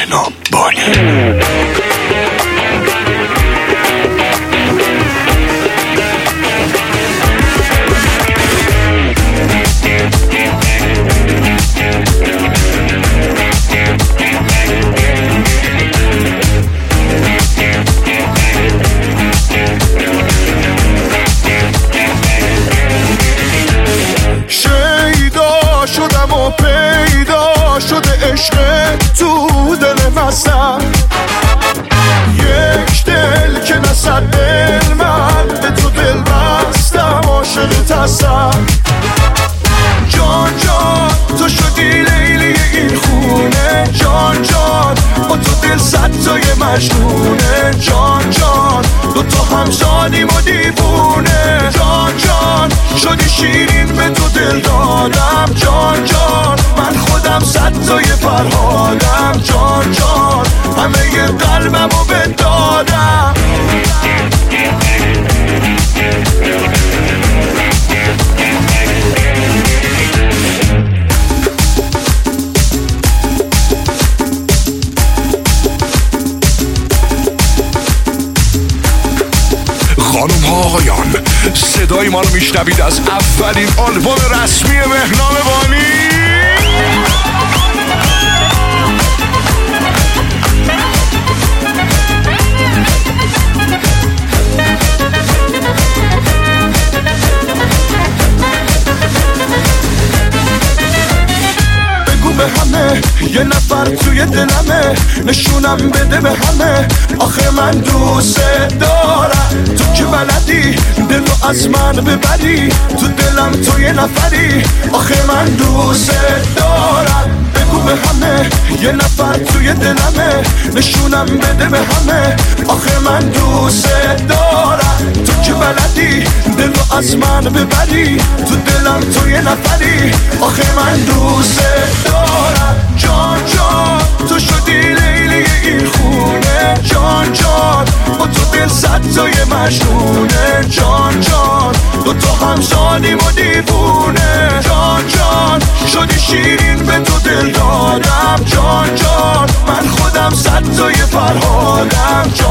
بهنام بانی. شدم و پیدا شده عشق تو دل مستم، یک دل که نصد دل من به تو دل بستم، عاشقت هستم. جان جان تو شدی لیلی این خونه، جان جان با تو دل صد تای مجنونه، جان جان دو تا همزادیم و دیوونه، جان جان شدی شیرین به تو دل دادم، جان جان من خودم صد تای فرهادم، جان جان همه قلبم رو بدادم. خانم ها آقایان، صدای ما رو میشنوید از اولین آلبوم رسمی بهنام بانی. به همه یه نفر توی دلمه، نشونم بده به همه، آخه من دوست دارم. تو که بلدی دلو از من ببری، تو دلم تو یه نفری، آخه من دوست دارم. بگو به همه یه نفر توی دلمه، نشونم بده به همه، آخه من دوست دارم. تو که بلدی دلو از من ببری، تو دلم تو یه نفری، آخه من دوست دارم. جان جان تو شدی لیلی این خونه، جان جان با تو دل صد تای مجنونه، جان جان دو تا همزادیم و دیوونه، جان جان شدی شیرین به تو دل دادم، جان جان من خودم صد تای فرهادم.